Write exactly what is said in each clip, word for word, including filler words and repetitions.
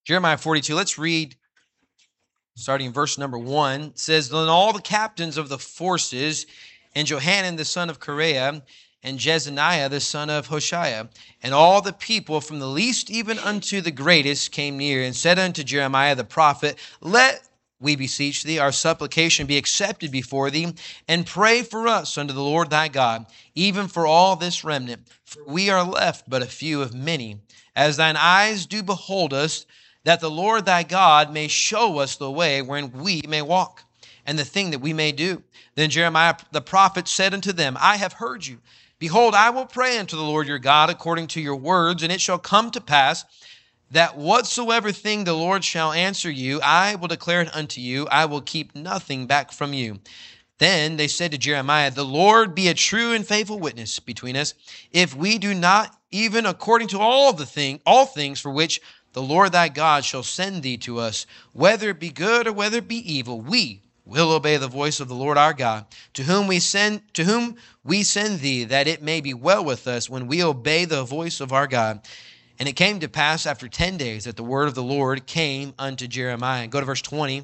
Jeremiah forty-two, let's read starting in verse number one. It says, then all the captains of the forces, and Johanan the son of Kareah, and Jezaniah the son of Hoshea, and all the people from the least even unto the greatest came near, and said unto Jeremiah the prophet, let, we beseech thee, our supplication be accepted before thee, and pray for us unto the Lord thy God, even for all this remnant. For we are left but a few of many, as thine eyes do behold us, that the Lord thy God may show us the way wherein we may walk, and the thing that we may do. Then Jeremiah the prophet said unto them, I have heard you. Behold, I will pray unto the Lord your God according to your words, and it shall come to pass that whatsoever thing the Lord shall answer you, I will declare it unto you. I will keep nothing back from you. Then they said to Jeremiah, the Lord be a true and faithful witness between us, if we do not even according to all the thing, all things for which the Lord thy God shall send thee to us, whether it be good or whether it be evil, we will obey the voice of the Lord our God, to whom we send to whom we send thee, that it may be well with us when we obey the voice of our God. And it came to pass after ten days that the word of the Lord came unto Jeremiah. Go to verse twenty. It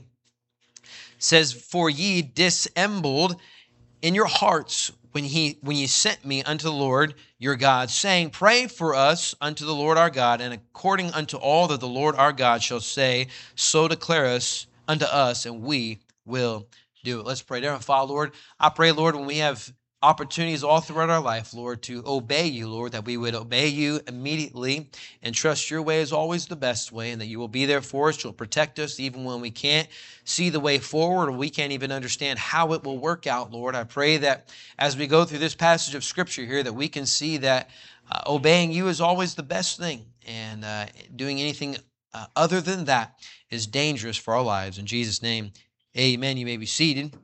says, for ye dissembled in your hearts when he when ye sent me unto the Lord your God, saying, pray for us unto the Lord our God, and according unto all that the Lord our God shall say, so declare us unto us, and we will do it. Let's pray. Dear Father, Lord, I pray, Lord, when we have opportunities all throughout our life, Lord, to obey you, Lord, that we would obey you immediately and trust your way is always the best way, and that you will be there for us. You'll protect us even when we can't see the way forward, or we can't even understand how it will work out, Lord. I pray that as we go through this passage of Scripture here, that we can see that uh, obeying you is always the best thing, and uh, doing anything uh, other than that is dangerous for our lives. In Jesus' name, amen. You may be seated.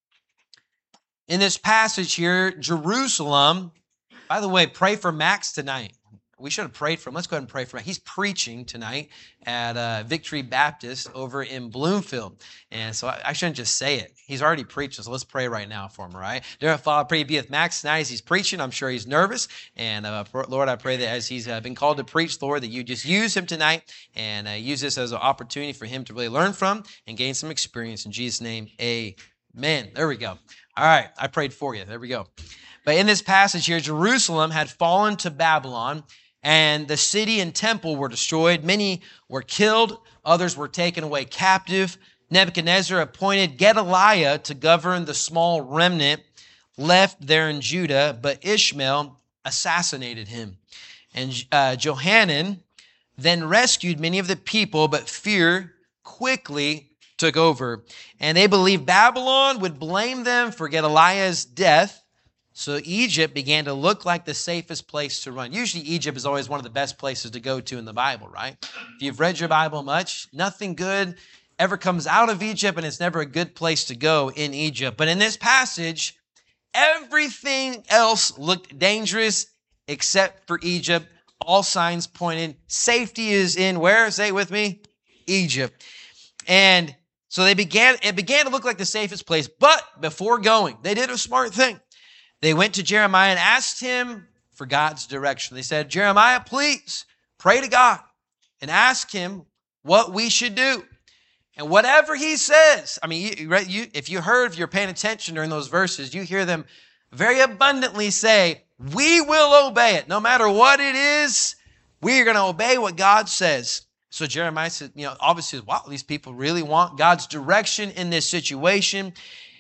In this passage here, Jerusalem, by the way, pray for Max tonight. We should have prayed for him. Let's go ahead and pray for him. He's preaching tonight at uh, Victory Baptist over in Bloomfield. And so I, I shouldn't just say it. He's already preached, so let's pray right now for him, all right? Dear Father, I pray you be with Max tonight as he's preaching. I'm sure he's nervous. And uh, Lord, I pray that as he's uh, been called to preach, Lord, that you just use him tonight and uh, use this as an opportunity for him to really learn from and gain some experience. In Jesus' name, amen. There we go. All right, I prayed for you. There we go. But in this passage here, Jerusalem had fallen to Babylon, and the city and temple were destroyed. Many were killed. Others were taken away captive. Nebuchadnezzar appointed Gedaliah to govern the small remnant left there in Judah, but Ishmael assassinated him. And uh, Johanan then rescued many of the people, but fear quickly took over. And they believed Babylon would blame them for Gedaliah's death. So Egypt began to look like the safest place to run. Usually Egypt is always one of the best places to go to in the Bible, right? If you've read your Bible much, nothing good ever comes out of Egypt, and it's never a good place to go in Egypt. But in this passage, everything else looked dangerous except for Egypt. All signs pointed. Safety is in where? Say it with me. Egypt. And so they began, it began to look like the safest place. But before going, they did a smart thing. They went to Jeremiah and asked him for God's direction. They said, Jeremiah, please pray to God and ask him what we should do. And whatever he says, I mean, you, you, if you heard, if you're paying attention during those verses, you hear them very abundantly say, we will obey it. No matter what it is, we are going to obey what God says. So Jeremiah said, you know, obviously, wow, these people really want God's direction in this situation.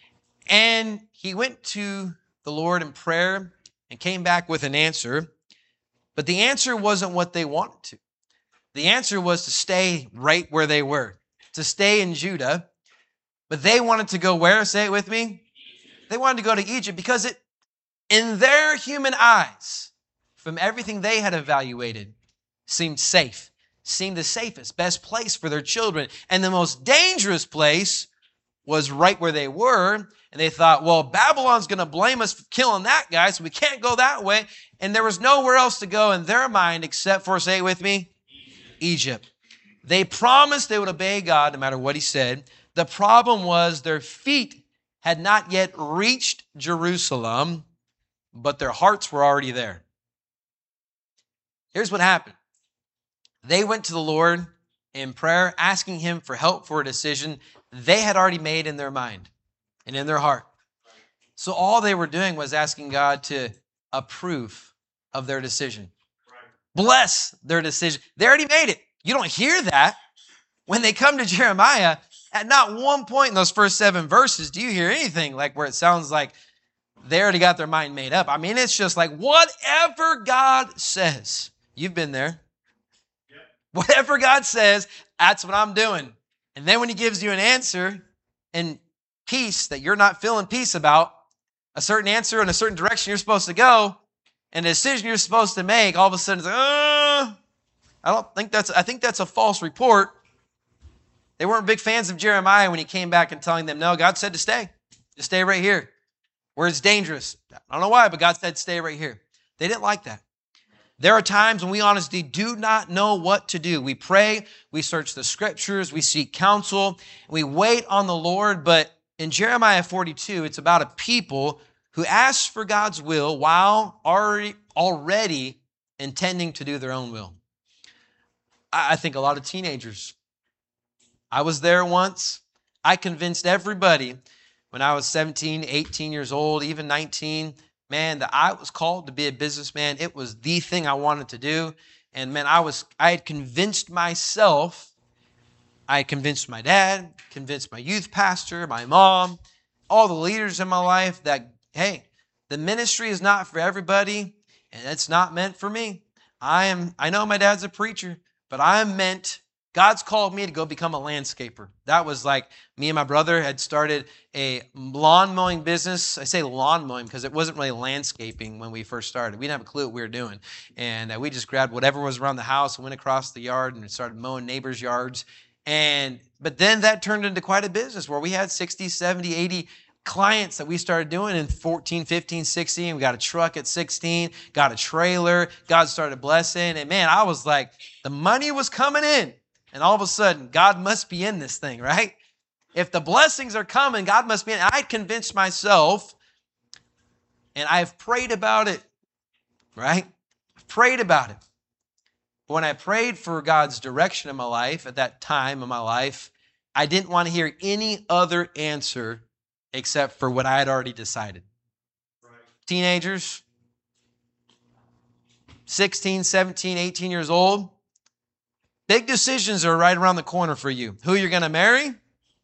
And he went to the Lord in prayer and came back with an answer. But the answer wasn't what they wanted to. The answer was to stay right where they were, to stay in Judah. But they wanted to go where? Say it with me. They wanted to go to Egypt because it, in their human eyes, from everything they had evaluated, seemed safe, seemed the safest, best place for their children. And the most dangerous place was right where they were. And they thought, well, Babylon's going to blame us for killing that guy, so we can't go that way. And there was nowhere else to go in their mind except for, say it with me, Egypt. They promised they would obey God no matter what he said. The problem was their feet had not yet reached Jerusalem, but their hearts were already there. Here's what happened. They went to the Lord in prayer, asking him for help for a decision they had already made in their mind and in their heart. So all they were doing was asking God to approve of their decision. Bless their decision. They already made it. You don't hear that. When they come to Jeremiah, at not one point in those first seven verses do you hear anything like where it sounds like they already got their mind made up. I mean, it's just like whatever God says. You've been there. Yep. Whatever God says, that's what I'm doing. And then when he gives you an answer in peace that you're not feeling peace about, a certain answer in a certain direction you're supposed to go, and a decision you're supposed to make, all of a sudden it's like, uh, I don't think that's, I think that's a false report. They weren't big fans of Jeremiah when he came back and telling them, no, God said to stay. Just stay right here where it's dangerous. I don't know why, but God said stay right here. They didn't like that. There are times when we honestly do not know what to do. We pray, we search the scriptures, we seek counsel, we wait on the Lord. But in Jeremiah forty-two, it's about a people who ask for God's will while already, already intending to do their own will. I think a lot of teenagers, I was there once. I convinced everybody when I was seventeen, eighteen years old, even nineteen, man, that I was called to be a businessman. It was the thing I wanted to do. And man, I was, I had convinced myself, I had convinced my dad, convinced my youth pastor, my mom, all the leaders in my life that, hey, the ministry is not for everybody and it's not meant for me. I am, I know my dad's a preacher, but I am meant, God's called me to go become a landscaper. That was like me and my brother had started a lawn mowing business. I say lawn mowing because it wasn't really landscaping when we first started. We didn't have a clue what we were doing. And uh, we just grabbed whatever was around the house and went across the yard and started mowing neighbors' yards. And but then that turned into quite a business where we had sixty, seventy, eighty clients that we started doing in fourteen, fifteen, sixteen. We got a truck at sixteen, got a trailer. God started blessing. And man, I was like, the money was coming in. And all of a sudden, God must be in this thing, right? If the blessings are coming, God must be in it. I convinced myself, and I've prayed about it, right? I've prayed about it. When I prayed for God's direction in my life at that time of my life, I didn't want to hear any other answer except for what I had already decided. Right. Teenagers, sixteen, seventeen, eighteen years old, big decisions are right around the corner for you. Who you're going to marry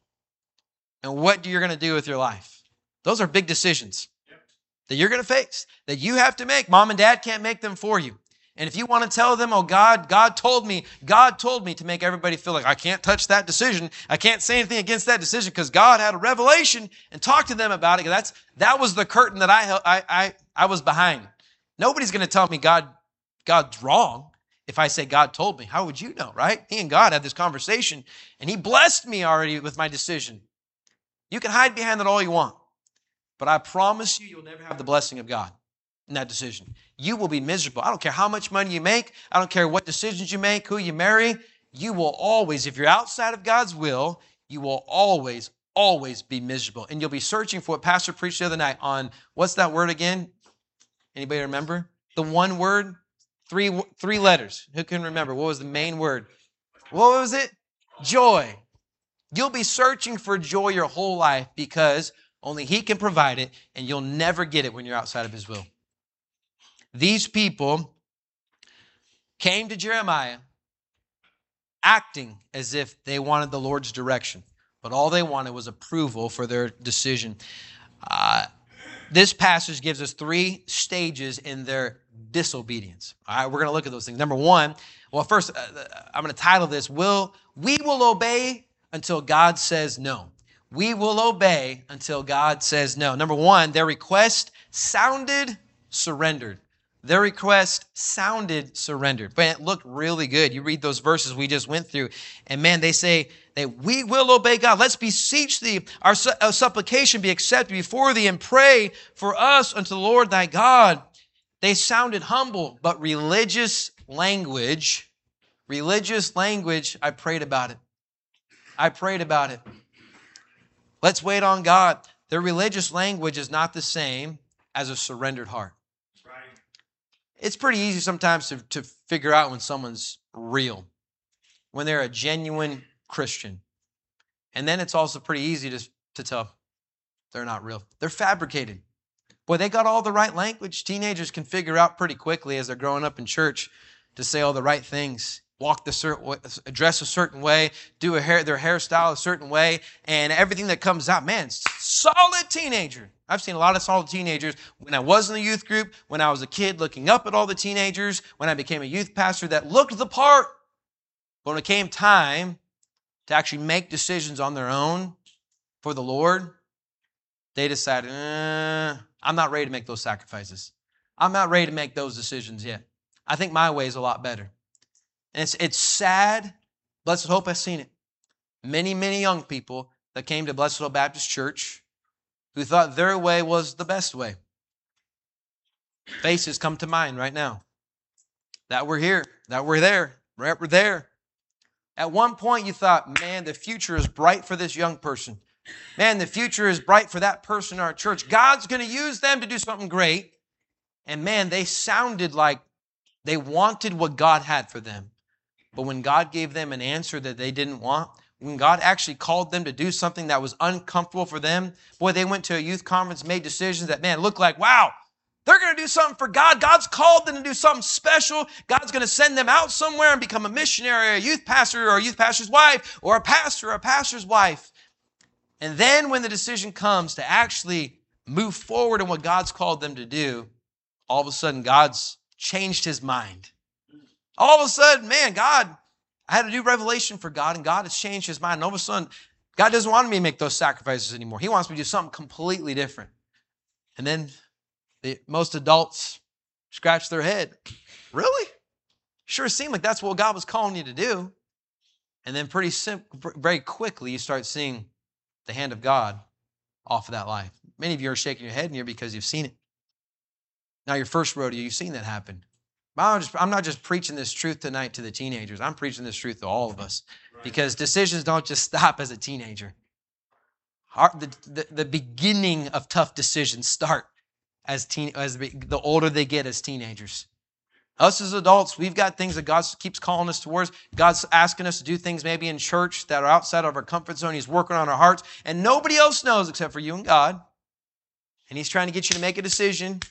and what you're going to do with your life. Those are big decisions yep. that you're going to face, that you have to make. Mom and dad can't make them for you. And if you want to tell them, oh, God, God told me, God told me to make everybody feel like I can't touch that decision. I can't say anything against that decision because God had a revelation and talked to them about it. That's, that was the curtain that I, I, I, I was behind. Nobody's going to tell me God, God's wrong. If I say God told me, how would you know, right? Me and God had this conversation and he blessed me already with my decision. You can hide behind that all you want, but I promise you, you'll never have the blessing of God in that decision. You will be miserable. I don't care how much money you make. I don't care what decisions you make, who you marry. You will always, if you're outside of God's will, you will always, always be miserable. And you'll be searching for what Pastor preached the other night on, what's that word again? Anybody remember? The one word, three, three letters. Who can remember? What was the main word? What was it? Joy. You'll be searching for joy your whole life because only he can provide it, and you'll never get it when you're outside of his will. These people came to Jeremiah acting as if they wanted the Lord's direction, but all they wanted was approval for their decision. Uh, this passage gives us three stages in their disobedience. All right, we're going to look at those things. Number one, well, first, uh, I'm going to title this, will, We will obey until God says no. We will obey until God says no. Number one, their request sounded surrendered. Their request sounded surrendered, but it looked really good. You read those verses we just went through, and man, they say that we will obey God. Let's beseech thee, our, su- our supplication be accepted before thee, and pray for us unto the Lord thy God. They sounded humble, but religious language, religious language, I prayed about it. I prayed about it. Let's wait on God. Their religious language is not the same as a surrendered heart. It's pretty easy sometimes to, to figure out when someone's real. when they're a genuine Christian. And then it's also pretty easy to, to tell they're not real. They're fabricated. Boy, they got all the right language. Teenagers can figure out pretty quickly as they're growing up in church to say all the right things, walk the certain way, dress a certain way, do a hair, their hairstyle a certain way, and everything that comes out, man, solid teenager. I've seen a lot of solid teenagers when I was in the youth group, when I was a kid looking up at all the teenagers, when I became a youth pastor that looked the part. But when it came time to actually make decisions on their own for the Lord, they decided, eh, I'm not ready to make those sacrifices. I'm not ready to make those decisions yet. I think my way is a lot better. And it's, it's sad. Blessed Hope has seen it. Many, many young people that came to Blessed Hope Baptist Church who thought their way was the best way. Faces come to mind right now. That we're here, that we're there, right, we're there. At one point you thought, man, the future is bright for this young person. Man, the future is bright for that person in our church. God's going to use them to do something great. And man, they sounded like they wanted what God had for them. But when God gave them an answer that they didn't want, when God actually called them to do something that was uncomfortable for them, boy, they went to a youth conference, made decisions that, man, looked like, wow, they're going to do something for God. God's called them to do something special. God's going to send them out somewhere and become a missionary, or a youth pastor, or a youth pastor's wife, or a pastor, or a pastor's wife. And then when the decision comes to actually move forward in what God's called them to do, all of a sudden God's changed his mind. All of a sudden, man, God, I had a new revelation for God, and God has changed his mind. And all of a sudden, God doesn't want me to make those sacrifices anymore. He wants me to do something completely different. And then the, most adults scratch their head. Really? Sure seemed like that's what God was calling you to do. And then pretty simple, very quickly, you start seeing the hand of God off of that life. Many of you are shaking your head in here because you've seen it. Now, your first rodeo, you've seen that happen. I'm, just, I'm not just preaching this truth tonight to the teenagers. I'm preaching this truth to all of us. Because decisions don't just stop as a teenager. Our, the, the, the beginning of tough decisions start as, teen, as the older they get as teenagers. Us as adults, we've got things that God keeps calling us towards. God's asking us to do things maybe in church that are outside of our comfort zone. He's working on our hearts. And nobody else knows except for you and God. And he's trying to get you to make a decision.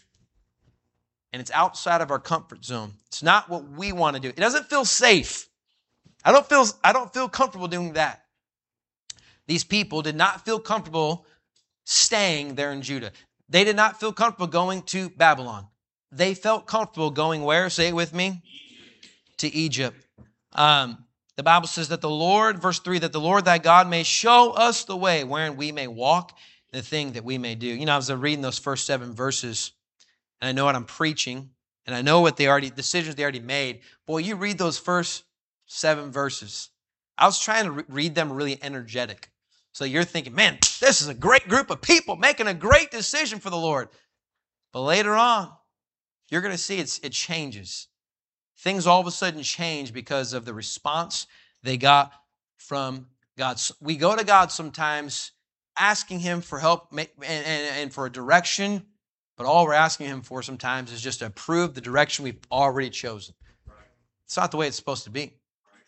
And it's outside of our comfort zone. It's not what we want to do. It doesn't feel safe. I don't feel, I don't feel comfortable doing that. These people did not feel comfortable staying there in Judah. They did not feel comfortable going to Babylon. They felt comfortable going where? Say it with me. To Egypt. Um, the Bible says that the Lord, verse three, that the Lord thy God may show us the way wherein we may walk, the thing that we may do. You know, I was reading those first seven verses, and I know what I'm preaching, and I know what they already, decisions they already made. Boy, you read those first seven verses. I was trying to re- read them really energetic. So you're thinking, man, this is a great group of people making a great decision for the Lord. But later on, you're going to see it's, it changes. Things all of a sudden change because of the response they got from God. We go to God sometimes asking Him for help and, and, and for a direction, but all we're asking Him for sometimes is just to approve the direction we've already chosen. It's not the way it's supposed to be.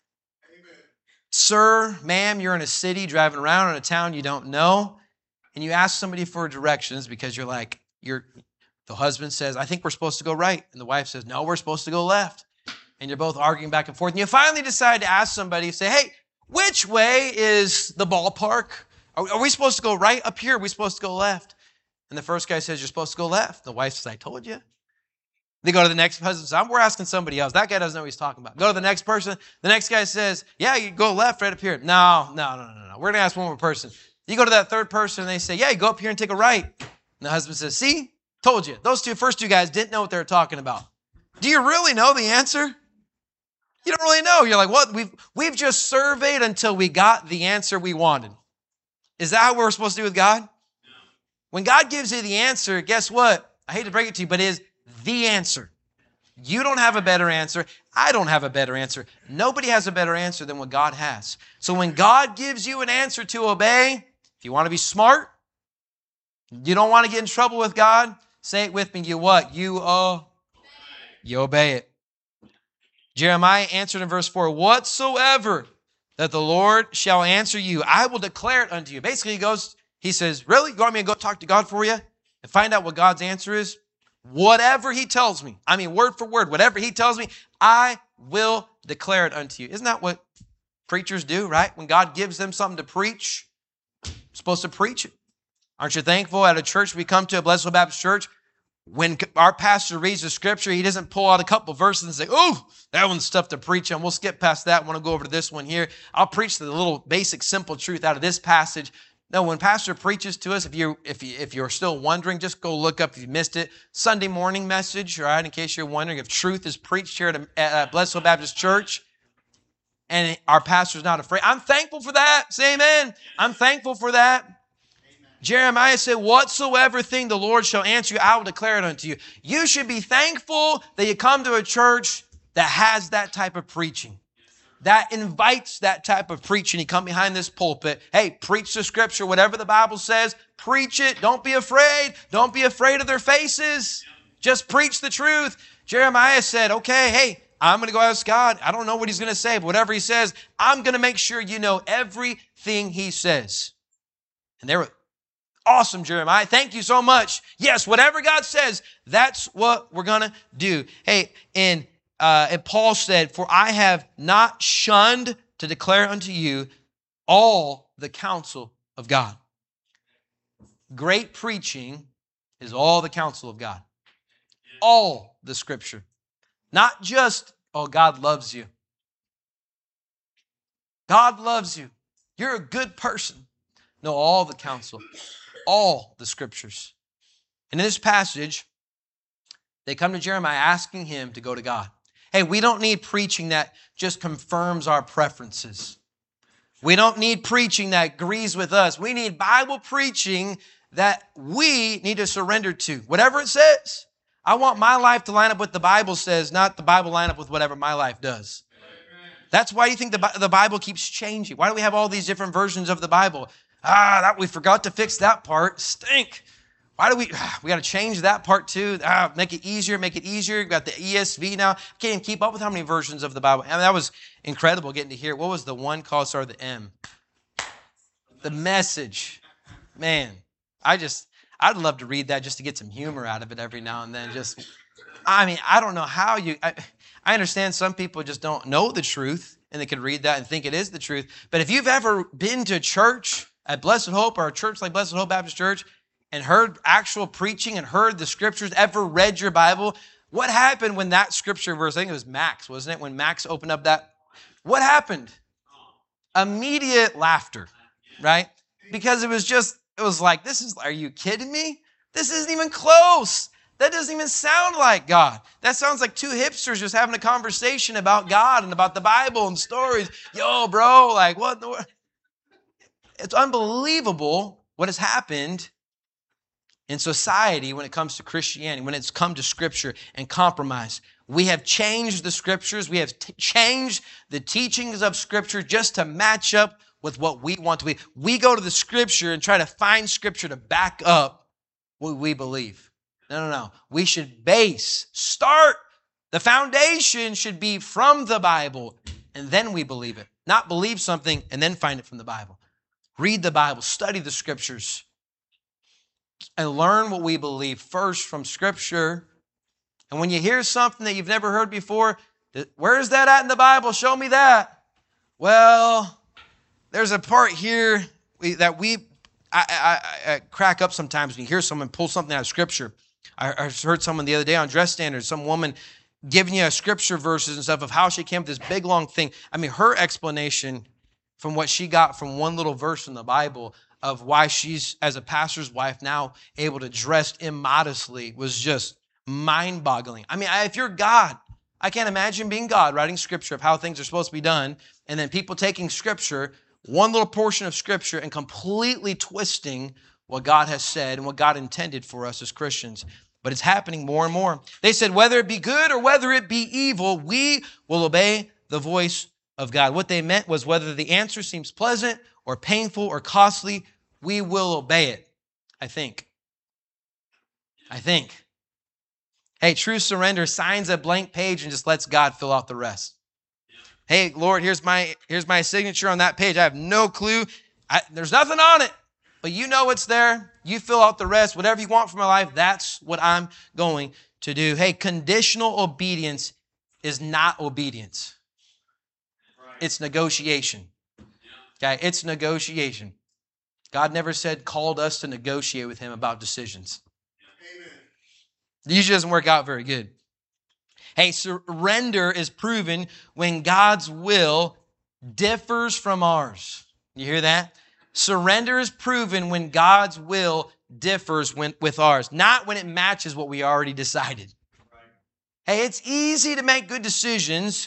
Sir, ma'am, you're in a city driving around in a town you don't know, and you ask somebody for directions because you're like, you're, the husband says, I think we're supposed to go right. And the wife says, no, we're supposed to go left. And you're both arguing back and forth. And you finally decide to ask somebody, say, hey, which way is the ballpark? Are, are we supposed to go right up here? Are we supposed to go left? And the first guy says, you're supposed to go left. The wife says, I told you. They go to the next husband says, we're asking somebody else. That guy doesn't know what he's talking about. Go to the next person. The next guy says, yeah, you go left right up here. No, no, no, no, no. We're going to ask one more person. You go to that third person and they say, yeah, you go up here and take a right. And the husband says, see, told you. Those two first two guys didn't know what they were talking about. Do you really know the answer? You don't really know. You're like, what? We've, we've just surveyed until we got the answer we wanted. Is that how we're supposed to do with God? No. When God gives you the answer, guess what? I hate to break it to you, but it is the answer. You don't have a better answer. I don't have a better answer. Nobody has a better answer than what God has. So when God gives you an answer to obey, if you want to be smart, you don't want to get in trouble with God, say it with me. You what? You, uh, you obey it. Jeremiah answered in verse four, whatsoever that the Lord shall answer you, I will declare it unto you. Basically, he goes, he says, really? You want me to go talk to God for you and find out what God's answer is? Whatever he tells me, I mean, word for word, whatever he tells me, I will declare it unto you. Isn't that what preachers do, right? When God gives them something to preach, they're supposed to preach it. Aren't you thankful at a church we come to, a Blessed Hope Baptist Church, when our pastor reads the scripture, he doesn't pull out a couple verses and say, oh, that one's stuff to preach on. We'll skip past that. I want to go over to this one here. I'll preach the little basic simple truth out of this passage. No, when pastor preaches to us, if you're, if, you, if you're still wondering, just go look up if you missed it. Sunday morning message, right? In case you're wondering if truth is preached here at, at Blessed Hope Baptist Church and our pastor's not afraid. I'm thankful for that. Say amen. I'm thankful for that. Jeremiah said, whatsoever thing the Lord shall answer you, I will declare it unto you. You should be thankful that you come to a church that has that type of preaching, that invites that type of preaching. You come behind this pulpit, hey, preach the scripture, whatever the Bible says, preach it. Don't be afraid. Don't be afraid of their faces. Just preach the truth. Jeremiah said, okay, hey, I'm going to go ask God. I don't know what he's going to say, but whatever he says, I'm going to make sure you know everything he says. And there were awesome, Jeremiah. Thank you so much. Yes, whatever God says, that's what we're going to do. Hey, and, uh, and Paul said, for I have not shunned to declare unto you all the counsel of God. Great preaching is all the counsel of God. All the scripture. Not just, oh, God loves you. God loves you. You're a good person. No, all the counsel. All the scriptures. And in this passage, they come to Jeremiah asking him to go to God. Hey, we don't need preaching that just confirms our preferences. We don't need preaching that agrees with us. We need Bible preaching that we need to surrender to. Whatever it says. I want my life to line up with what the Bible says, not the Bible line up with whatever my life does. That's why you think the, the Bible keeps changing. Why do we have all these different versions of the Bible? Ah, that we forgot to fix that part. Stink. Why do we, ah, we got to change that part too. Ah, make it easier, make it easier. We've got the E S V now. I can't even keep up with how many versions of the Bible. I mean, that was incredible getting to hear. What was the one called, started with the M? The Message. Man, I just, I'd love to read that just to get some humor out of it every now and then. Just, I mean, I don't know how you, I, I understand some people just don't know the truth and they can read that and think it is the truth. But if you've ever been to church at Blessed Hope or a church like Blessed Hope Baptist Church and heard actual preaching and heard the scriptures, ever read your Bible, what happened when that scripture verse, I think it was Max, wasn't it? When Max opened up that, what happened? Immediate laughter, right? Because it was just, it was like, this is, are you kidding me? This isn't even close. That doesn't even sound like God. That sounds like two hipsters just having a conversation about God and about the Bible and stories. Yo, bro, like what? The, it's unbelievable what has happened in society when it comes to Christianity, when it's come to Scripture and compromise. We have changed the Scriptures. We have t- changed the teachings of Scripture just to match up with what we want to be. We go to the Scripture and try to find Scripture to back up what we believe. No, no, no. We should base, start, the foundation should be from the Bible, and then we believe it. Not believe something and then find it from the Bible. Read the Bible, study the Scriptures, and learn what we believe first from Scripture. And when you hear something that you've never heard before, where is that at in the Bible? Show me that. Well, there's a part here that we I, I, I crack up sometimes when you hear someone pull something out of Scripture. I, I heard someone the other day on Dress Standards, some woman giving you a Scripture verses and stuff of how she came up with this big long thing. I mean, her explanation from what she got from one little verse in the Bible of why she's, as a pastor's wife, now able to dress immodestly was just mind-boggling. I mean, if you're God, I can't imagine being God writing Scripture of how things are supposed to be done, and then people taking Scripture, one little portion of Scripture, and completely twisting what God has said and what God intended for us as Christians. But it's happening more and more. They said, whether it be good or whether it be evil, we will obey the voice of God. What they meant was whether the answer seems pleasant or painful or costly, we will obey it. I think. I think. Hey, true surrender signs a blank page and just lets God fill out the rest. Hey, Lord, here's my here's my signature on that page. I have no clue. I, there's nothing on it, but you know it's there. You fill out the rest. Whatever you want for my life, that's what I'm going to do. Hey, conditional obedience is not obedience. It's negotiation. Okay, it's negotiation. God never said, called us to negotiate with him about decisions. It usually doesn't work out very good. Hey, surrender is proven when God's will differs from ours. You hear that? Surrender is proven when God's will differs when, with ours, not when it matches what we already decided. Hey, it's easy to make good decisions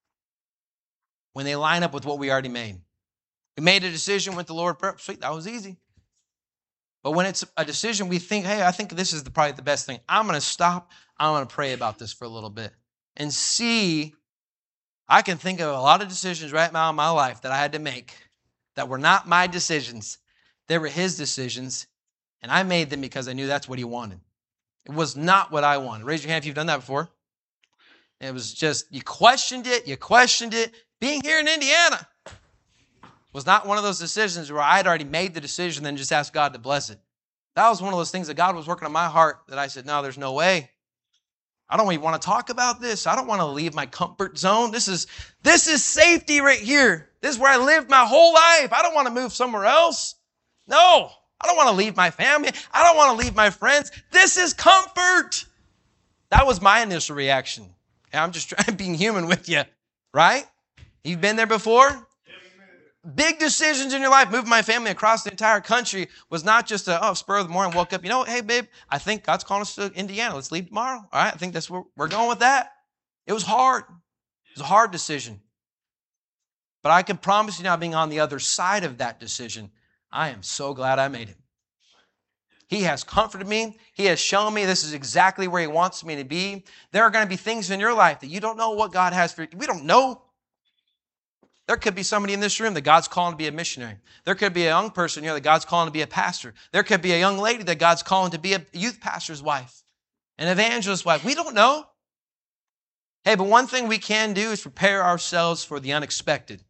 when they line up with what we already made. We made a decision with the Lord. Sweet, that was easy. But when it's a decision we think, hey, I think this is the, probably the best thing. I'm going to stop. I'm going to pray about this for a little bit and see. I can think of a lot of decisions right now in my life that I had to make that were not my decisions. They were his decisions, and I made them because I knew that's what he wanted. It was not what I wanted. Raise your hand if you've done that before. It was just, you questioned it, you questioned it. Being here in Indiana was not one of those decisions where I had already made the decision and then just asked God to bless it. That was one of those things that God was working on my heart that I said, no, there's no way. I don't even want to talk about this. I don't want to leave my comfort zone. This is, this is safety right here. This is where I lived my whole life. I don't want to move somewhere else. No, I don't want to leave my family. I don't want to leave my friends. This is comfort. That was my initial reaction. And I'm just trying being human with you, right? You've been there before? Big decisions in your life, moving my family across the entire country was not just a, oh, spur of the morning, woke up, you know, hey, babe, I think God's calling us to Indiana. Let's leave tomorrow. All right, I think that's where we're going with that. It was hard. It was a hard decision. But I can promise you now, being on the other side of that decision, I am so glad I made it. He has comforted me. He has shown me this is exactly where he wants me to be. There are going to be things in your life that you don't know what God has for you. We don't know. There could be somebody in this room that God's calling to be a missionary. There could be a young person here that God's calling to be a pastor. There could be a young lady that God's calling to be a youth pastor's wife, an evangelist's wife. We don't know. Hey, but one thing we can do is prepare ourselves for the unexpected.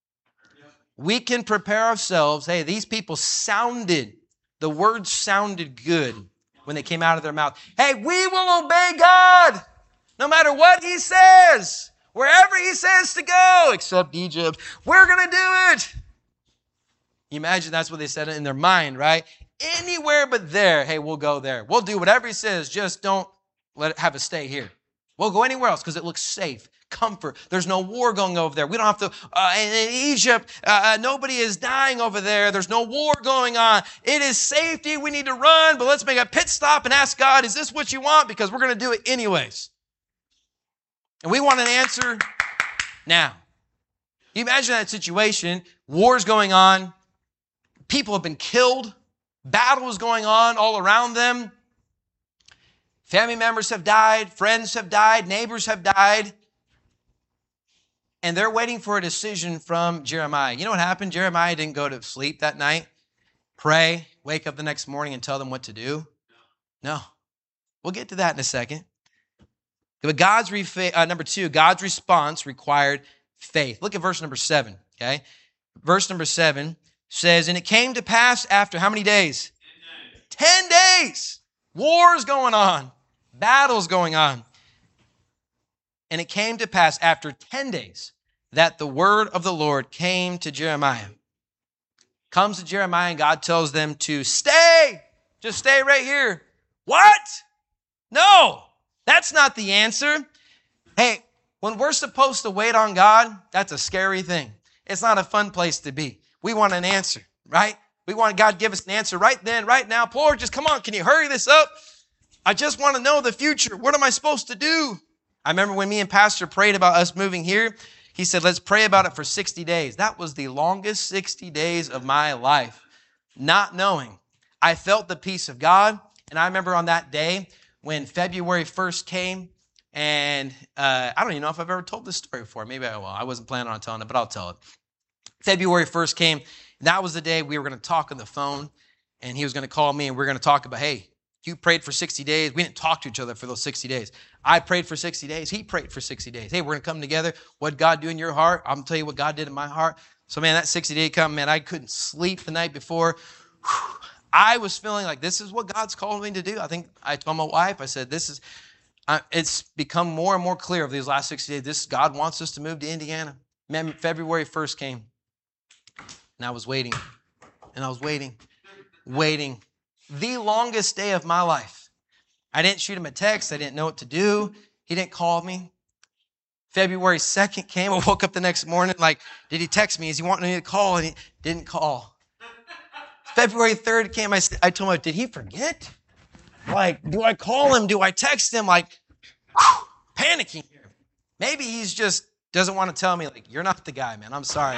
We can prepare ourselves. Hey, these people sounded, the words sounded good when they came out of their mouth. Hey, we will obey God no matter what he says. Wherever he says to go, except Egypt, we're going to do it. You imagine that's what they said in their mind, right? Anywhere but there, hey, we'll go there. We'll do whatever he says, just don't let it have a stay here. We'll go anywhere else because it looks safe, comfort. There's no war going over there. We don't have to, uh, in, in Egypt, uh, nobody is dying over there. There's no war going on. It is safety. We need to run, but let's make a pit stop and ask God, is this what you want? Because we're going to do it anyways. And we want an answer now. You imagine that situation, war's going on, people have been killed, battle is going on all around them, family members have died, friends have died, neighbors have died, and they're waiting for a decision from Jeremiah. You know what happened? Jeremiah didn't go to sleep that night, pray, wake up the next morning and tell them what to do. No. We'll get to that in a second. But God's, uh, number two, God's response required faith. Look at verse number seven, okay? Verse number seven says, and it came to pass after how many days? Ten days. Ten days. War's going on. Battle's going on. And it came to pass after ten days that the word of the Lord came to Jeremiah. Comes to Jeremiah and God tells them to stay. Just stay right here. What? No. That's not the answer. Hey, when we're supposed to wait on God, that's a scary thing. It's not a fun place to be. We want an answer, right? We want God to give us an answer right then, right now. Lord, just come on, can you hurry this up? I just want to know the future. What am I supposed to do? I remember when me and Pastor prayed about us moving here, he said, let's pray about it for sixty days. That was the longest sixty days of my life, not knowing. I felt the peace of God, and I remember on that day, when February first came, and uh, I don't even know if I've ever told this story before. Maybe I will. I wasn't planning on telling it, but I'll tell it. February first came. And that was the day we were going to talk on the phone, and he was going to call me, and we were going to talk about, hey, You prayed for sixty days. We didn't talk to each other for those sixty days. I prayed for sixty days. He prayed for sixty days. Hey, we're going to come together. What God do in your heart? I'm going to tell you what God did in my heart. So, man, that sixty day come, man, I couldn't sleep the night before. Whew. I was feeling like this is what God's called me to do. I think I told my wife, I said, this is, uh, it's become more and more clear over these last sixty days. This God wants us to move to Indiana. Man, February first came, and I was waiting, and I was waiting, waiting. The longest day of my life. I didn't shoot him a text. I didn't know what to do. He didn't call me. February second came. I woke up the next morning like, did he text me? Is he wanting me to call? And he didn't call. February third came. I, I told him, did he forget? Like, do I call him? Do I text him? Like, whew, panicking here. Maybe he's just doesn't want to tell me, like, you're not the guy, man. I'm sorry.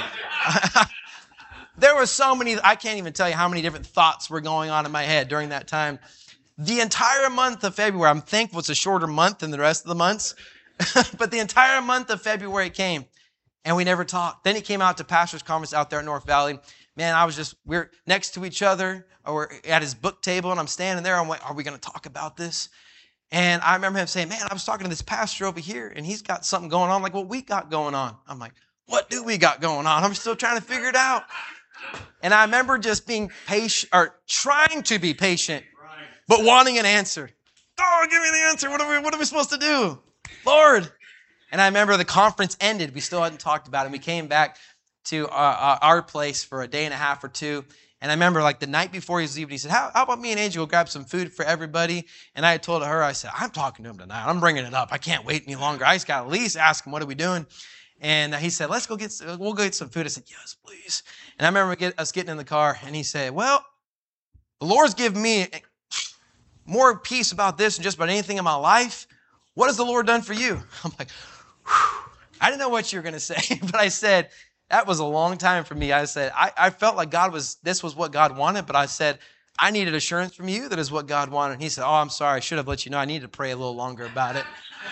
There were so many, I can't even tell you how many different thoughts were going on in my head during that time. The entire month of February, I'm thankful it's a shorter month than the rest of the months, but the entire month of February came, and we never talked. Then he came out to pastor's conference out there at North Valley. Man, I was just, we're next to each other, or at his book table, and I'm standing there. I'm like, are we going to talk about this? And I remember him saying, man, I was talking to this pastor over here, and he's got something going on. I'm like, what we got going on? I'm like, what do we got going on? I'm still trying to figure it out. And I remember just being patient, or trying to be patient, but wanting an answer. Oh, give me the answer. What are we, what are we supposed to do? Lord. And I remember the conference ended. We still hadn't talked about it. And we came back to uh, our place for a day and a half or two. And I remember like the night before he was leaving, he said, how, how about me and Angel go grab some food for everybody? And I had told her, I said, I'm talking to him tonight. I'm bringing it up. I can't wait any longer. I just got to at least ask him, what are we doing? And he said, let's go get, we'll go get some food. I said, yes, please. And I remember get, us getting in the car, and he said, well, the Lord's given me more peace about this than just about anything in my life. What has the Lord done for you? I'm like, whew. I didn't know what you were going to say, but I said, that was a long time for me. I said, I, I felt like God was, this was what God wanted, but I said, I needed assurance from you that is what God wanted. And he said, oh, I'm sorry. I should have let you know. I needed to pray a little longer about it.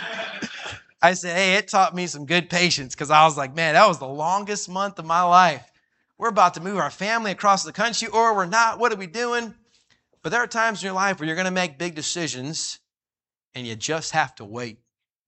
I said, hey, it taught me some good patience, because I was like, man, that was the longest month of my life. We're about to move our family across the country, or we're not. What are we doing? But there are times in your life where you're going to make big decisions, and you just have to wait.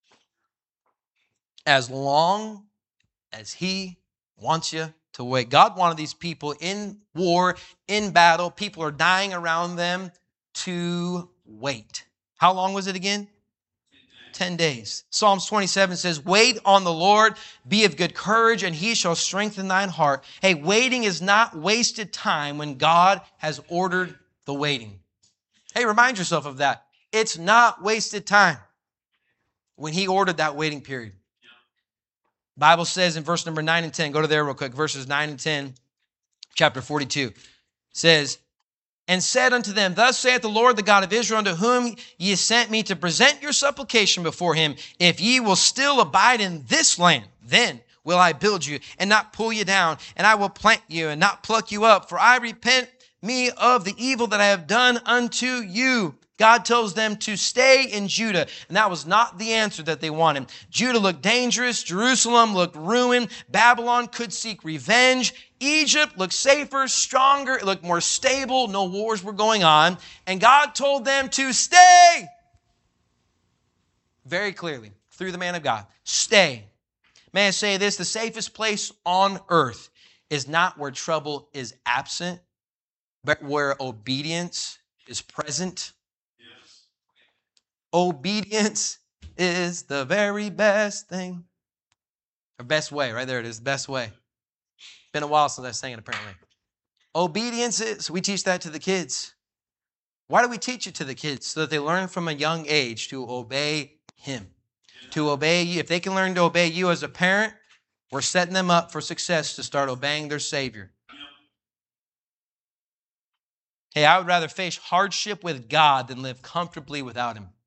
As long as he wants you to wait. God wanted these people in war, in battle. People are dying around them to wait. How long was it again? ten days. Psalms twenty-seven says, wait on the Lord, be of good courage, and he shall strengthen thine heart. Hey, waiting is not wasted time when God has ordered the waiting. Hey, remind yourself of that. It's not wasted time when he ordered that waiting period. Bible says in verse number nine and ten, go to there real quick, verses nine and ten, chapter forty-two, says, and said unto them, thus saith the Lord, the God of Israel, unto whom ye sent me to present your supplication before him. If ye will still abide in this land, then will I build you and not pull you down, and I will plant you and not pluck you up. For I repent me of the evil that I have done unto you. God tells them to stay in Judah, and that was not the answer that they wanted. Judah looked dangerous. Jerusalem looked ruined. Babylon could seek revenge. Egypt looked safer, stronger. It looked more stable. No wars were going on. And God told them to stay. Very clearly, through the man of God. Stay. May I say this? The safest place on earth is not where trouble is absent, but where obedience is present. Obedience is the very best thing. Or best way, right there it is, the best way. Been a while since I sang it, apparently. Obedience is, we teach that to the kids. Why do we teach it to the kids? So that they learn from a young age to obey him. To obey you. If they can learn to obey you as a parent, we're setting them up for success to start obeying their Savior. Hey, I would rather face hardship with God than live comfortably without him.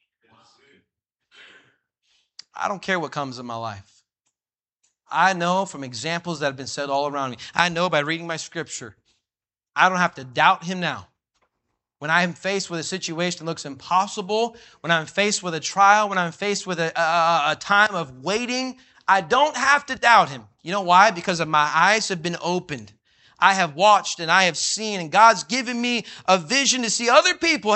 I don't care what comes in my life. I know from examples that have been said all around me. I know by reading my scripture. I don't have to doubt him now. When I am faced with a situation that looks impossible, when I'm faced with a trial, when I'm faced with a, a, a time of waiting, I don't have to doubt him. You know why? Because my eyes have been opened. I have watched and I have seen, and God's given me a vision to see other people. Hey,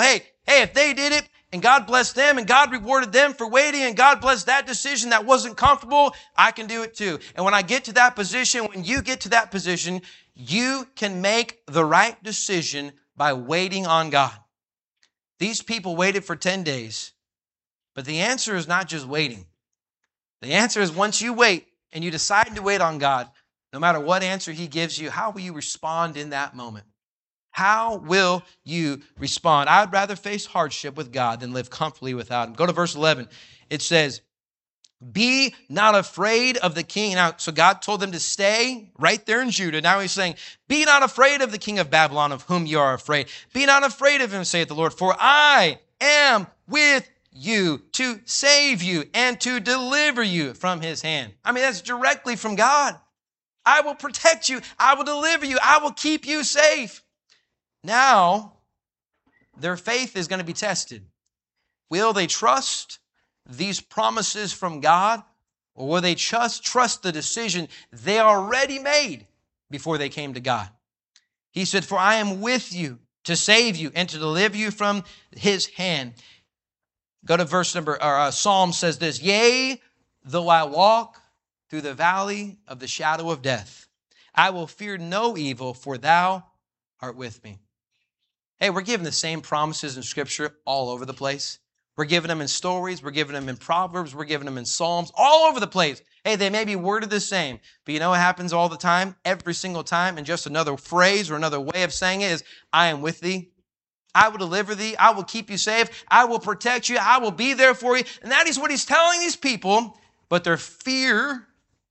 Hey, if they did it and God blessed them and God rewarded them for waiting and God blessed that decision that wasn't comfortable, I can do it too. And when I get to that position, when you get to that position, you can make the right decision by waiting on God. These people waited for ten days, but the answer is not just waiting. The answer is once you wait and you decide to wait on God, no matter what answer He gives you, how will you respond in that moment? How will you respond? I'd rather face hardship with God than live comfortably without Him. Go to verse eleven. It says, be not afraid of the king. Now, so God told them to stay right there in Judah. Now He's saying, be not afraid of the king of Babylon, of whom you are afraid. Be not afraid of him, saith the Lord, for I am with you to save you and to deliver you from his hand. I mean, that's directly from God. I will protect you. I will deliver you. I will keep you safe. Now, their faith is going to be tested. Will they trust these promises from God, or will they just trust the decision they already made before they came to God? He said, for I am with you to save you and to deliver you from his hand. Go to verse number, or uh, Psalm says this, yea, though I walk through the valley of the shadow of death, I will fear no evil, for thou art with me. Hey, we're given the same promises in Scripture all over the place. We're giving them in stories. We're giving them in Proverbs. We're giving them in Psalms, all over the place. Hey, they may be worded the same, but you know what happens all the time? Every single time, and just another phrase or another way of saying it is, I am with thee. I will deliver thee. I will keep you safe. I will protect you. I will be there for you. And that is what He's telling these people, but their fear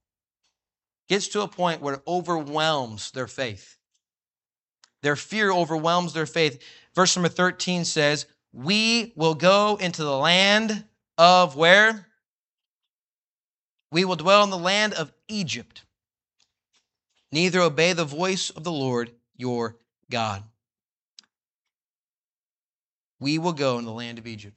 gets to a point where it overwhelms their faith. Their fear overwhelms their faith. Verse number thirteen says, we will go into the land of where? We will dwell in the land of Egypt. Neither obey the voice of the Lord your God. We will go in the land of Egypt.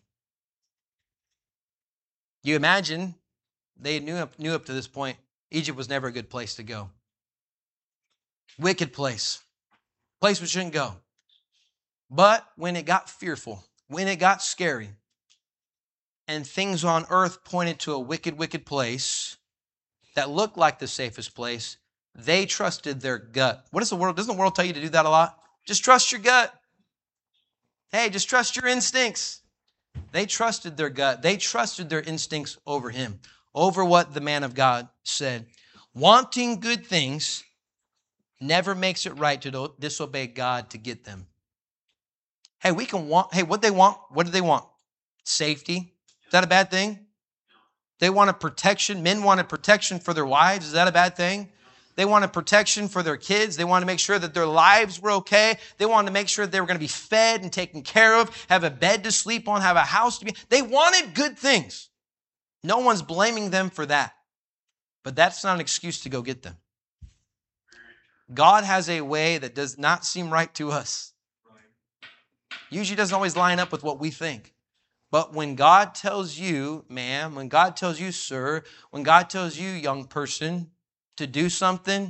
You imagine they knew up, knew up to this point, Egypt was never a good place to go. Wicked place. Place we shouldn't go. But when it got fearful, when it got scary, and things on earth pointed to a wicked, wicked place that looked like the safest place, they trusted their gut. What does the world, doesn't the world tell you to do that a lot? Just trust your gut. Hey, just trust your instincts. They trusted their gut. They trusted their instincts over Him, over what the man of God said. Wanting good things never makes it right to disobey God to get them. Hey, we can want, hey, what they want, what do they want? Safety. Is that a bad thing? They wanted protection. Men wanted protection for their wives. Is that a bad thing? They wanted protection for their kids. They wanted to make sure that their lives were okay. They wanted to make sure that they were going to be fed and taken care of, have a bed to sleep on, have a house to be. They wanted good things. No one's blaming them for that. But that's not an excuse to go get them. God has a way that does not seem right to us. Usually doesn't always line up with what we think. But when God tells you, ma'am, when God tells you, sir, when God tells you, young person, to do something,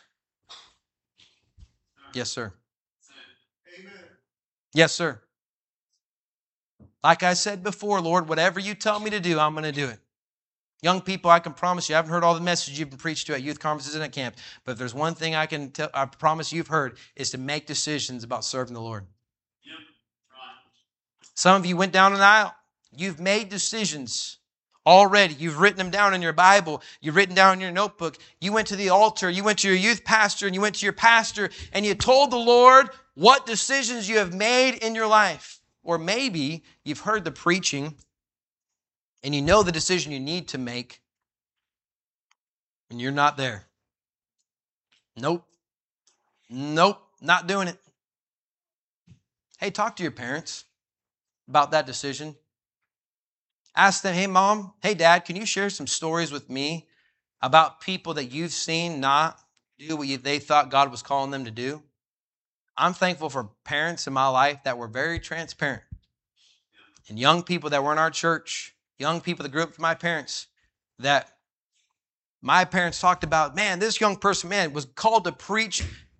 yes, sir. Amen. Yes, sir. Like I said before, Lord, whatever you tell me to do, I'm going to do it. Young people, I can promise you, I haven't heard all the messages you've been preached to at youth conferences and at camp, but if there's one thing I can tell, I promise you've heard, is to make decisions about serving the Lord. Yep. Right. Some of you went down an aisle. You've made decisions already. You've written them down in your Bible. You've written down in your notebook. You went to the altar. You went to your youth pastor, and you went to your pastor, and you told the Lord what decisions you have made in your life. Or maybe you've heard the preaching, and you know the decision you need to make, and you're not there. Nope. Nope, not doing it. Hey, talk to your parents about that decision. Ask them, hey, mom, hey, dad, can you share some stories with me about people that you've seen not do what you, they thought God was calling them to do? I'm thankful for parents in my life that were very transparent. And young people that were in our church, young people that grew up with my parents, that my parents talked about, man, this young person, man, was called to preach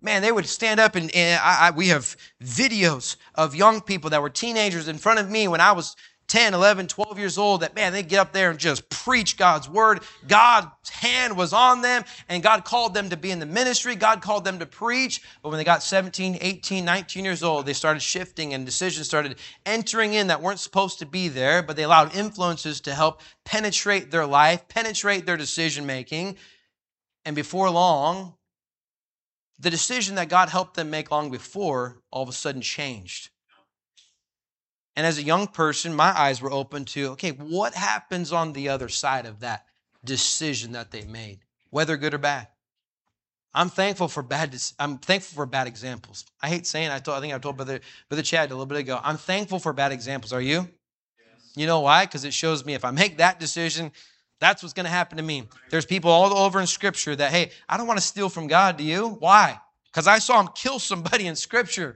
man, they would stand up and, and I, I, we have videos of young people that were teenagers in front of me when I was ten, eleven, twelve years old that, man, they get up there and just preach God's word. God's hand was on them and God called them to be in the ministry. God called them to preach. But when they got seventeen, eighteen, nineteen years old, they started shifting and decisions started entering in that weren't supposed to be there, but they allowed influences to help penetrate their life, penetrate their decision making. And before long, the decision that God helped them make long before all of a sudden changed. And as a young person, my eyes were open to, okay, what happens on the other side of that decision that they made, whether good or bad? I'm thankful for bad. I'm thankful for bad examples. I hate saying. I told. I think I told Brother Brother Chad a little bit ago. I'm thankful for bad examples. Are you? Yes. You know why? Because it shows me if I make that decision, that's what's going to happen to me. There's people all over in Scripture that, hey, I don't want to steal from God. Do you? Why? Because I saw him kill somebody in Scripture.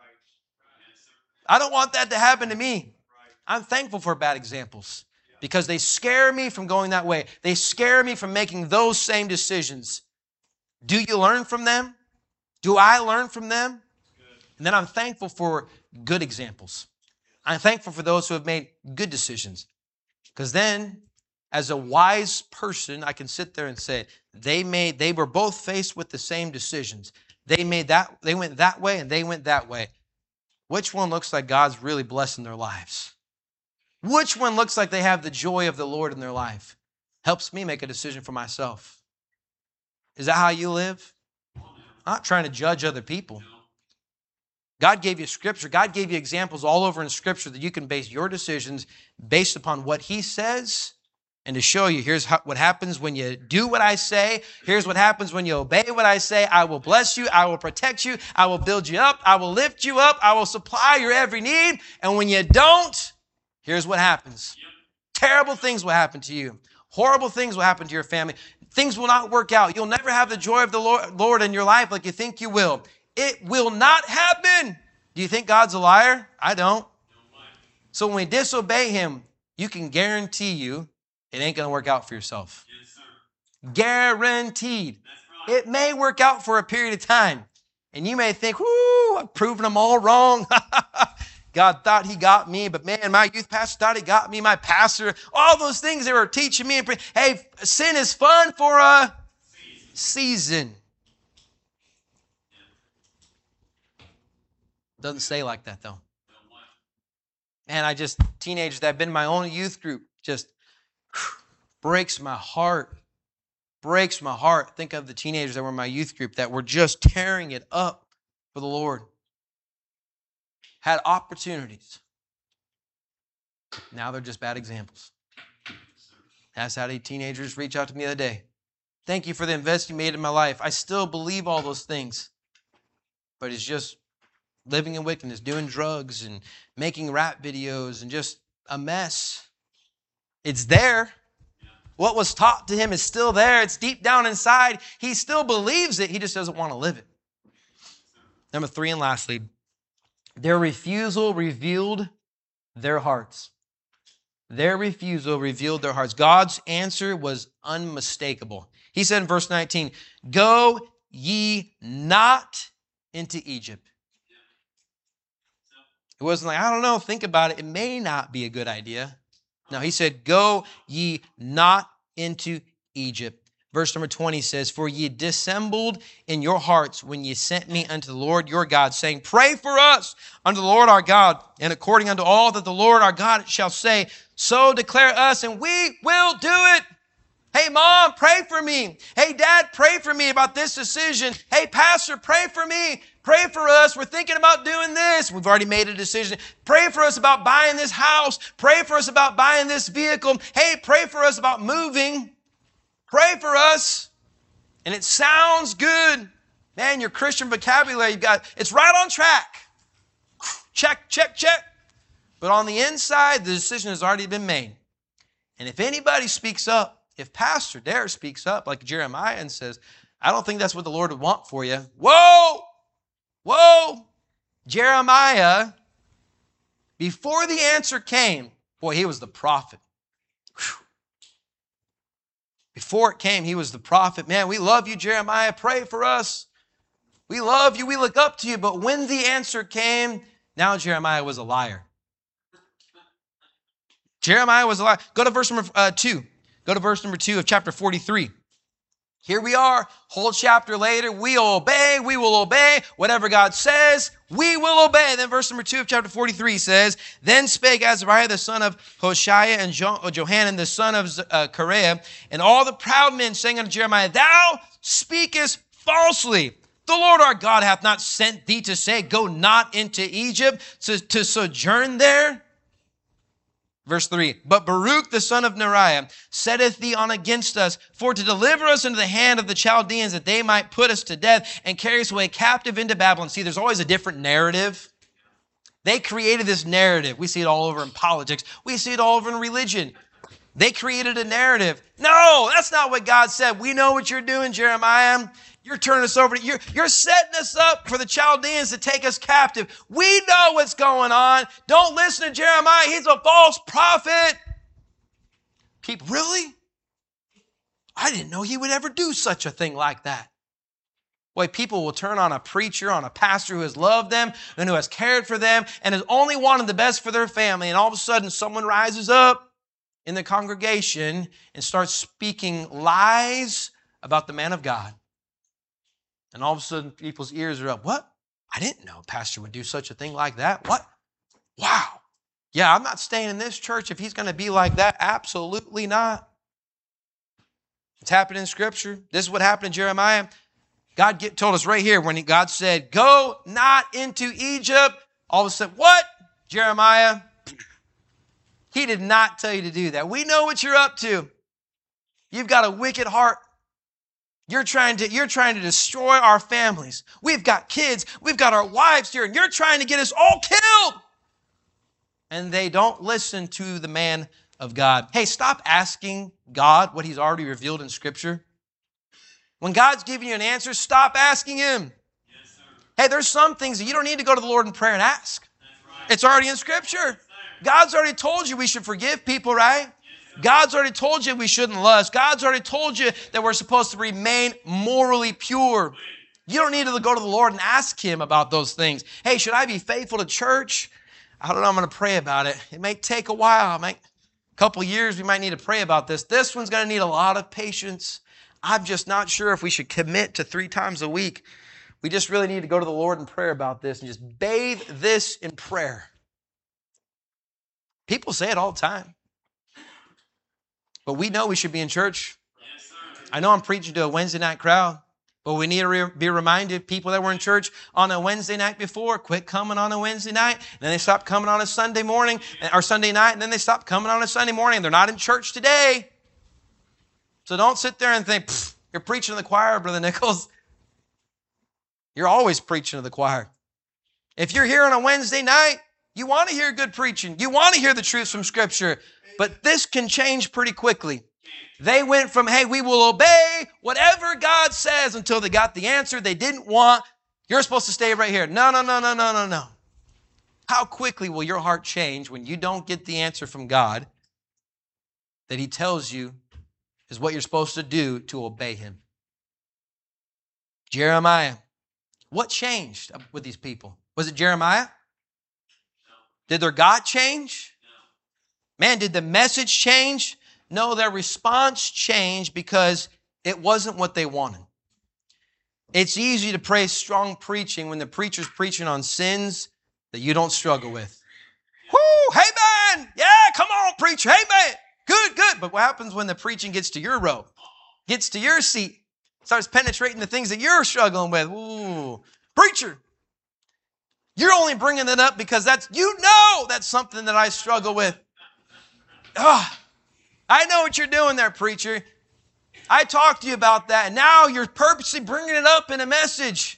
I don't want that to happen to me. I'm thankful for bad examples because they scare me from going that way. They scare me from making those same decisions. Do you learn from them? Do I learn from them? And then I'm thankful for good examples. I'm thankful for those who have made good decisions. Because then, as a wise person, I can sit there and say, they made, they were both faced with the same decisions. They made that, they went that way and they went that way. Which one looks like God's really blessing their lives? Which one looks like they have the joy of the Lord in their life? Helps me make a decision for myself. Is that how you live? I'm not trying to judge other people. God gave you Scripture. God gave you examples all over in Scripture that you can base your decisions based upon what He says. And to show you, here's how, what happens when you do what I say. Here's what happens when you obey what I say. I will bless you. I will protect you. I will build you up. I will lift you up. I will supply your every need. And when you don't, here's what happens. Yep. Terrible things will happen to you. Horrible things will happen to your family. Things will not work out. You'll never have the joy of the Lord in your life like you think you will. It will not happen. Do you think God's a liar? I don't. So when we disobey Him, you can guarantee you it ain't going to work out for yourself. Yes, sir. Guaranteed. Right. It may work out for a period of time. And you may think, whoo, I've proven them all wrong. God thought He got me, but man, my youth pastor thought He got me, my pastor, all those things they were teaching me. Hey, sin is fun for a season. season. Doesn't say like that, though. Man, I just, teenagers that have been in my own youth group, just breaks my heart. Breaks my heart. Think of the teenagers that were in my youth group that were just tearing it up for the Lord. Had opportunities. Now they're just bad examples. That's how the teenagers reach out to me the other day. Thank you for the investment you made in my life. I still believe all those things. But it's just living in wickedness, doing drugs and making rap videos and just a mess. It's there. What was taught to him is still there. It's deep down inside. He still believes it. He just doesn't want to live it. Number three, and lastly, their refusal revealed their hearts. Their refusal revealed their hearts. God's answer was unmistakable. He said in verse nineteen, "Go ye not into Egypt." It wasn't like, I don't know, think about it. It may not be a good idea. No, he said, "Go ye not into Egypt." Verse number twenty says, "For ye dissembled in your hearts when ye sent me unto the Lord your God, saying, Pray for us unto the Lord our God, and according unto all that the Lord our God shall say, so declare us, and we will do it." Hey, Mom, pray for me. Hey, Dad, pray for me about this decision. Hey, Pastor, pray for me. Pray for us. We're thinking about doing this. We've already made a decision. Pray for us about buying this house. Pray for us about buying this vehicle. Hey, pray for us about moving. Pray for us. And it sounds good. Man, your Christian vocabulary, you've got, it's right on track. Check, check, check. But on the inside, the decision has already been made. And if anybody speaks up, if Pastor Dare speaks up like Jeremiah and says, I don't think that's what the Lord would want for you. Whoa! Whoa! Jeremiah, before the answer came, boy, he was the prophet. Whew. Before it came, he was the prophet. Man, we love you, Jeremiah. Pray for us. We love you. We look up to you. But when the answer came, now Jeremiah was a liar. Jeremiah was a liar. Go to verse number uh, two. Go to verse number two of chapter forty-three. Here we are, whole chapter later. We obey, we will obey. Whatever God says, we will obey. Then verse number two of chapter forty-three says, Then spake Azariah the son of Hoshaiah and Johanan the son of uh, Kareah, and all the proud men saying unto Jeremiah, Thou speakest falsely. The Lord our God hath not sent thee to say, Go not into Egypt to, to sojourn there. Verse three, But Baruch the son of Neriah setteth thee on against us, for to deliver us into the hand of the Chaldeans, that they might put us to death and carry us away captive into Babylon. See, there's always a different narrative. They created this narrative. We see it all over in politics. We see it all over in religion. They created a narrative. No, that's not what God said. We know what you're doing, Jeremiah. You're turning us over. You're, you're setting us up for the Chaldeans to take us captive. We know what's going on. Don't listen to Jeremiah. He's a false prophet. People, really? I didn't know he would ever do such a thing like that. Boy, people will turn on a preacher, on a pastor who has loved them and who has cared for them and has only wanted the best for their family. And all of a sudden, someone rises up in the congregation and starts speaking lies about the man of God. And all of a sudden, people's ears are up. What? I didn't know a pastor would do such a thing like that. What? Wow. Yeah, I'm not staying in this church if he's going to be like that. Absolutely not. It's happened in Scripture. This is what happened to Jeremiah. God get, told us right here when God said, Go not into Egypt. All of a sudden, what? Jeremiah, he did not tell you to do that. We know what you're up to. You've got a wicked heart. You're trying to, you're trying to destroy our families. We've got kids. We've got our wives here, and you're trying to get us all killed. And they don't listen to the man of God. Hey, stop asking God what he's already revealed in Scripture. When God's giving you an answer, stop asking him. Yes, sir. Hey, there's some things that you don't need to go to the Lord in prayer and ask. That's right. It's already in Scripture. Yes, God's already told you we should forgive people, right? God's already told you we shouldn't lust. God's already told you that we're supposed to remain morally pure. You don't need to go to the Lord and ask him about those things. Hey, should I be faithful to church? I don't know. I'm going to pray about it. It may take a while. It might, a couple years, we might need to pray about this. This one's going to need a lot of patience. I'm just not sure if we should commit to three times a week. We just really need to go to the Lord in prayer about this and just bathe this in prayer. People say it all the time. But we know we should be in church. Yes, I know I'm preaching to a Wednesday night crowd, but we need to re- be reminded, people that were in church on a Wednesday night before, quit coming on a Wednesday night, and then they stopped coming on a Sunday morning or Sunday night, and then they stopped coming on a Sunday morning, and they're not in church today. So don't sit there and think, you're preaching to the choir, Brother Nichols. You're always preaching to the choir. If you're here on a Wednesday night, you want to hear good preaching. You want to hear the truths from Scripture. But this can change pretty quickly. They went from, hey, we will obey whatever God says until they got the answer they didn't want. You're supposed to stay right here. No, no, no, no, no, no, no. How quickly will your heart change when you don't get the answer from God that he tells you is what you're supposed to do to obey him? Jeremiah. What changed with these people? Was it Jeremiah? Did their God change? Man, did the message change? No, their response changed because it wasn't what they wanted. It's easy to praise strong preaching when the preacher's preaching on sins that you don't struggle with. Whoo, hey man, yeah, come on preacher, hey man, good, good. But what happens when the preaching gets to your row, gets to your seat, starts penetrating the things that you're struggling with? Ooh, preacher, you're only bringing that up because that's, you know, that's something that I struggle with. Oh, I know what you're doing there, preacher. I talked to you about that, and now you're purposely bringing it up in a message.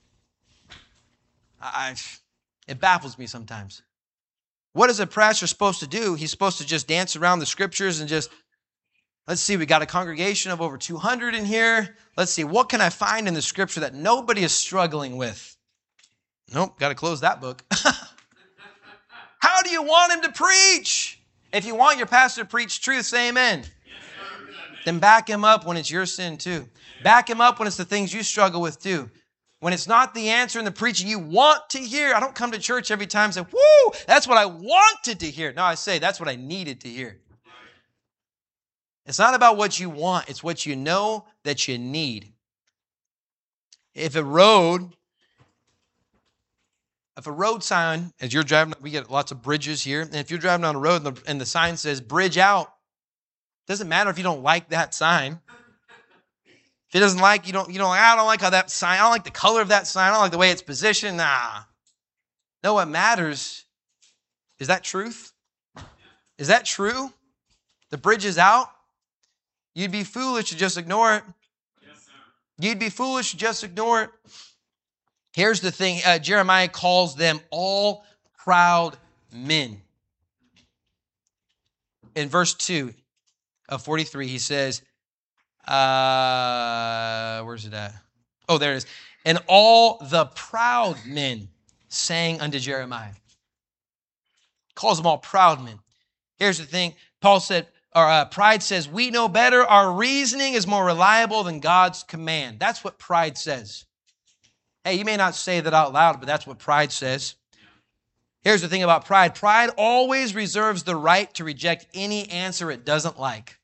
I, it baffles me sometimes. What is a pastor supposed to do? He's supposed to just dance around the Scriptures and just, let's see, we got a congregation of over two hundred in here. Let's see, what can I find in the Scripture that nobody is struggling with? Nope, got to close that book. How do you want him to preach? If you want your pastor to preach truth, say amen. Yes, then back him up when it's your sin too. Back him up when it's the things you struggle with too. when it's not the answer in the preaching you want to hear, I don't come to church every time and say, woo, that's what I wanted to hear. No, I say, that's what I needed to hear. It's not about what you want. It's what you know that you need. If a road, if a road sign, as you're driving, we get lots of bridges here. And if you're driving on a road and the, and the sign says bridge out, it doesn't matter if you don't like that sign. If it doesn't like, you don't, you don't like, I don't like how that sign, I don't like the color of that sign, I don't like the way it's positioned. Nah. No, what matters, is that truth? Is that true? The bridge is out? You'd be foolish to just ignore it. Yes, sir. You'd be foolish to just ignore it. Here's the thing. Uh, Jeremiah calls them all proud men. In verse two of forty-three, he says, uh, where's it at? Oh, there it is. And all the proud men sang unto Jeremiah. Calls them all proud men. Here's the thing. Paul said, or uh, pride says, we know better. Our reasoning is more reliable than God's command. That's what pride says. Hey, you may not say that out loud, but that's what pride says. Here's the thing about pride. Pride always reserves the right to reject any answer it doesn't like.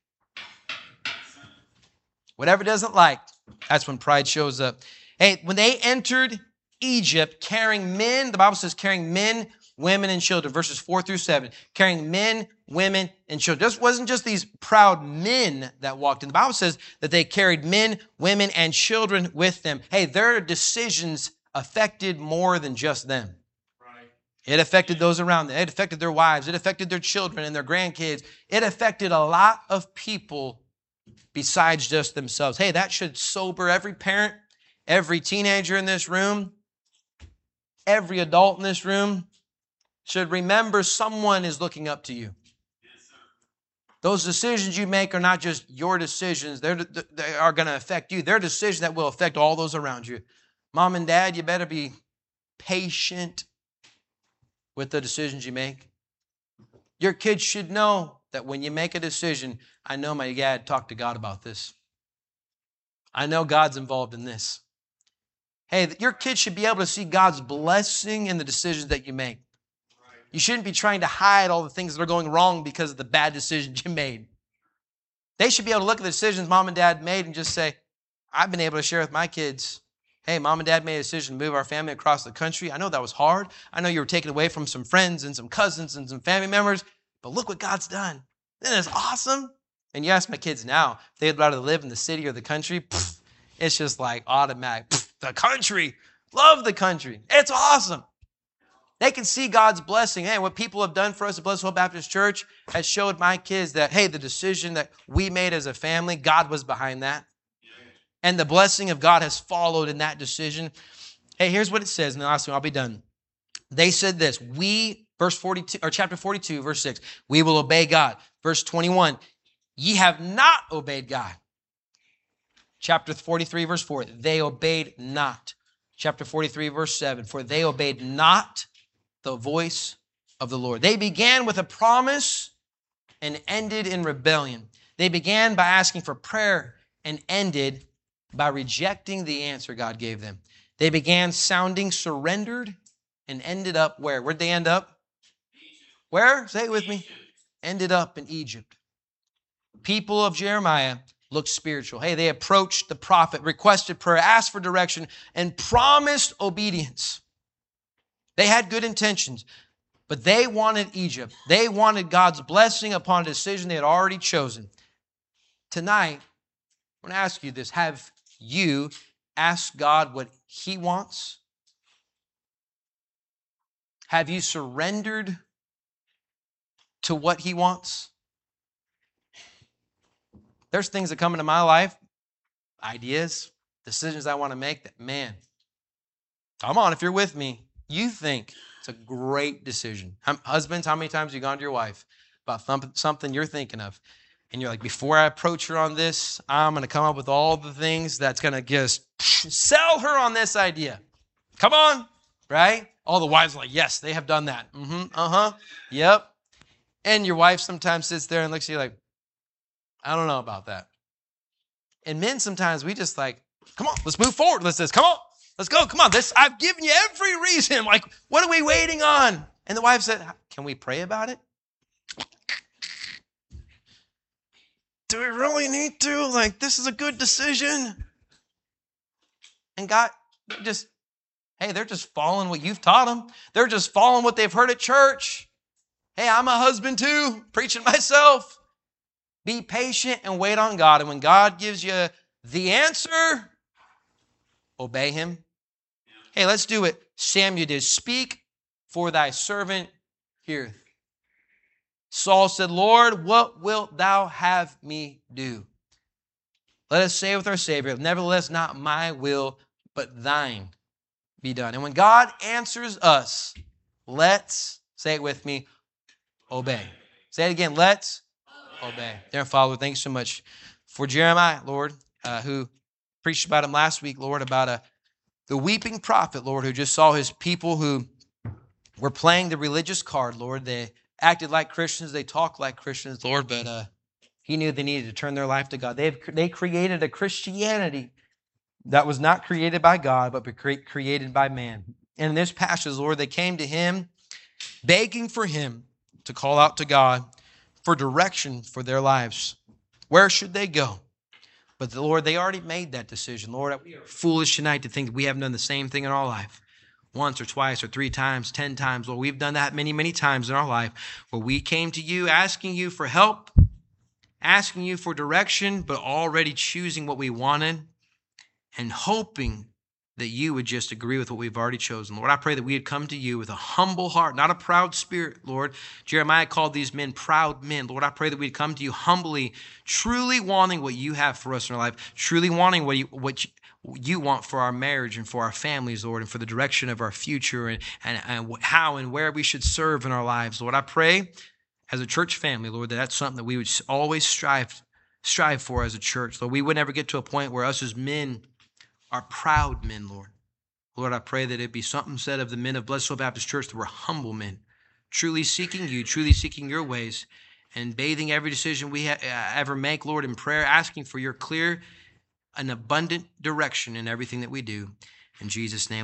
Whatever it doesn't like, that's when pride shows up. Hey, when they entered Egypt carrying men, the Bible says carrying men, women, and children, verses four through seven, carrying men, women, and children. This wasn't just these proud men that walked in. The Bible says that they carried men, women, and children with them. Hey, their decisions affected more than just them. Right. It affected those around them. It affected their wives. It affected their children and their grandkids. It affected a lot of people besides just themselves. Hey, that should sober every parent, every teenager in this room, every adult in this room should remember someone is looking up to you. Yes, sir. Those decisions you make are not just your decisions. They're, they are going to affect you. They're decisions that will affect all those around you. Mom and dad, you better be patient with the decisions you make. Your kids should know that when you make a decision, I know my dad talked to God about this. I know God's involved in this. Hey, your kids should be able to see God's blessing in the decisions that you make. You shouldn't be trying to hide all the things that are going wrong because of the bad decisions you made. They should be able to look at the decisions mom and dad made and just say, I've been able to share with my kids, hey, mom and dad made a decision to move our family across the country. I know that was hard. I know you were taken away from some friends and some cousins and some family members, but look what God's done. Isn't this awesome? And you ask my kids now, if they'd rather live in the city or the country, pff, it's just like automatic. Pff, the country. Love the country. It's awesome. They can see God's blessing. Hey, what people have done for us at Blessed Hope Baptist Church has showed my kids that, hey, the decision that we made as a family, God was behind that. And the blessing of God has followed in that decision. Hey, here's what it says, and the last one, I'll be done. They said this, we, verse forty-two, or chapter forty-two, verse six, we will obey God. Verse twenty-one, ye have not obeyed God. Chapter forty-three, verse four, they obeyed not. Chapter forty-three, verse seven, for they obeyed not the voice of the Lord. They began with a promise and ended in rebellion. They began by asking for prayer and ended by rejecting the answer God gave them. They began sounding surrendered and ended up where? Where'd they end up? Egypt. Where? Say it with me. Egypt. Ended up in Egypt. People of Jeremiah looked spiritual. Hey, they approached the prophet, requested prayer, asked for direction, and promised obedience. They had good intentions, but they wanted Egypt. They wanted God's blessing upon a decision they had already chosen. Tonight, I want to ask you this. Have you asked God what He wants? Have you surrendered to what He wants? There's things that come into my life, ideas, decisions I want to make that, man, come on, if you're with me, you think it's a great decision. Husbands, how many times have you gone to your wife about something you're thinking of? And you're like, before I approach her on this, I'm going to come up with all the things that's going to just sell her on this idea. Come on, right? All the wives are like, yes, they have done that. Mm-hmm, uh-huh, yep. And your wife sometimes sits there and looks at you like, I don't know about that. And men sometimes, we just like, come on, let's move forward. Let's just, come on, Let's go. Come on. This, I've given you every reason. Like, what are we waiting on? And the wife said, can we pray about it? Do we really need to? Like, this is a good decision. And God just, hey, they're just following what you've taught them. They're just following what they've heard at church. Hey, I'm a husband too, preaching myself. Be patient and wait on God. And when God gives you the answer, obey him. Hey, let's do it. Samuel did. Speak, for thy servant heareth. Saul said, Lord, what wilt thou have me do? Let us say with our Savior, nevertheless, not my will, but thine be done. And when God answers us, let's, say it with me, obey. Say it again, let's obey. Dear Father, thank you so much for Jeremiah, Lord, uh, who preached about him last week, Lord, about a, the weeping prophet, Lord, who just saw his people who were playing the religious card, Lord. They acted like Christians, they talked like Christians, Lord, but uh, he knew they needed to turn their life to God. They've, they created a Christianity that was not created by God, but created by man. And in this passage, Lord, they came to him, begging for him to call out to God for direction for their lives. Where should they go? But the Lord, they already made that decision. Lord, we are foolish tonight to think that we haven't done the same thing in our life. Once or twice or three times, ten times. Lord, we've done that many, many times in our life where we came to you asking you for help, asking you for direction, but already choosing what we wanted and hoping that you would just agree with what we've already chosen. Lord, I pray that we would come to you with a humble heart, not a proud spirit, Lord. Jeremiah called these men proud men. Lord, I pray that we'd come to you humbly, truly wanting what you have for us in our life, truly wanting what you, what you, you want for our marriage and for our families, Lord, and for the direction of our future and, and, and how and where we should serve in our lives. Lord, I pray as a church family, Lord, that that's something that we would always strive, strive for as a church. Lord, we would never get to a point where us as men are proud men, Lord. Lord, I pray that it be something said of the men of Blessed Soul Baptist Church that we're humble men, truly seeking you, truly seeking your ways, and bathing every decision we ha- ever make, Lord, in prayer, asking for your clear and abundant direction in everything that we do. In Jesus' name.